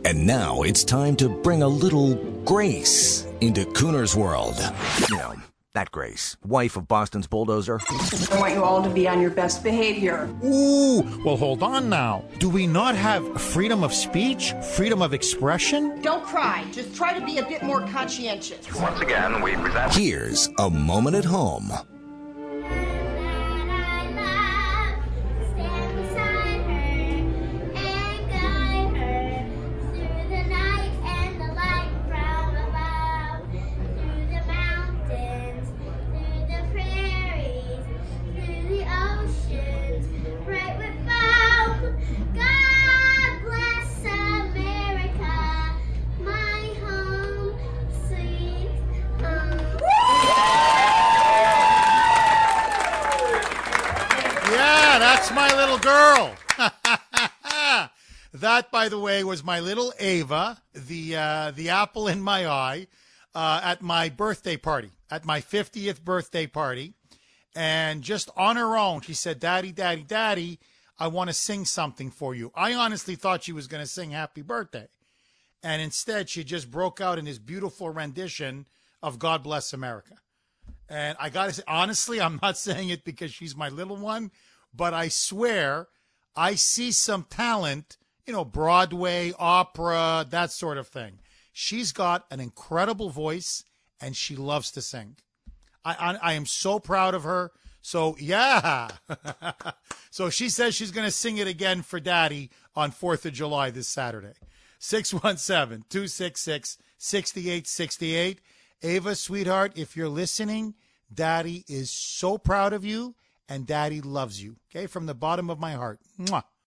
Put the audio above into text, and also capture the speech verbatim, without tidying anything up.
And now it's time to bring a little grace into Cooner's world. You know, that Grace, wife of Boston's bulldozer. I want you all to be on your best behavior. Ooh, well, hold on now. Do we not have freedom of speech, freedom of expression? Don't cry. Just try to be a bit more conscientious. Once again, we present... Here's A Moment at Home. That's my little girl. That, by the way, was my little Ava, the uh, the apple in my eye, uh, at my birthday party, at my fiftieth birthday party. And just on her own, she said, Daddy, Daddy, Daddy, I want to sing something for you. I honestly thought she was going to sing Happy Birthday. And instead, she just broke out in this beautiful rendition of God Bless America. And I got to say, honestly, I'm not saying it because she's my little one, but I swear I see some talent, you know, Broadway, opera, that sort of thing. She's got an incredible voice, and she loves to sing. I, I, I am so proud of her. So, yeah. So she says she's going to sing it again for Daddy on fourth of July this Saturday. six one seven, two six six, six eight six eight. Ava, sweetheart, if you're listening, Daddy is so proud of you. And Daddy loves you, okay, from the bottom of my heart. Mwah.